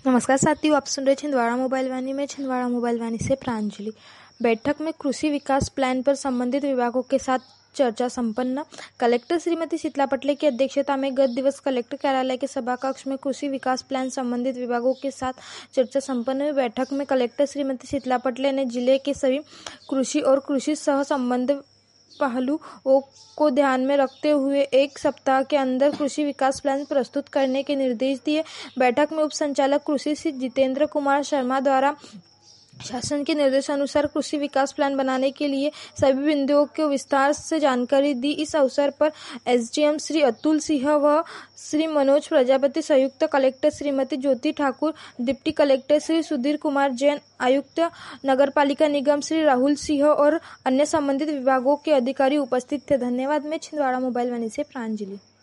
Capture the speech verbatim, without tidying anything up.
नमस्कार साथियों, आप सुन रहे छिंदवाड़ा मोबाइल वाणी में छिंदवाड़ा मोबाइल वाणी से प्रांजलि। बैठक में कृषि विकास प्लान पर संबंधित विभागों के साथ चर्चा संपन्न। कलेक्टर श्रीमती शीतला पटले की अध्यक्षता में गत दिवस कलेक्टर कार्यालय के सभा कक्ष में कृषि विकास प्लान संबंधित विभागों के साथ चर्चा संपन्न हुई। बैठक में कलेक्टर श्रीमती शीतला पटले ने जिले के सभी कृषि और कृषि सह संबंध पहलुओं को ध्यान में रखते हुए एक सप्ताह के अंदर कृषि विकास प्लान प्रस्तुत करने के निर्देश दिए। बैठक में उप संचालक कृषि श्री जितेंद्र कुमार शर्मा द्वारा शासन के निर्देशानुसार कृषि विकास प्लान बनाने के लिए सभी बिंदुओं को विस्तार से जानकारी दी। इस अवसर पर एसडीएम श्री अतुल सिंह व श्री मनोज प्रजापति, संयुक्त collector Shrimati Jyoti Thakur, deputy collector Shri Sudhir Kumar Jain, आयुक्त नगरपालिका निगम श्री राहुल सिंह और अन्य संबंधित विभागों के अधिकारी उपस्थित थे। धन्यवाद। मैं छिंदवाड़ा मोबाइल वाणी से प्रांजलि।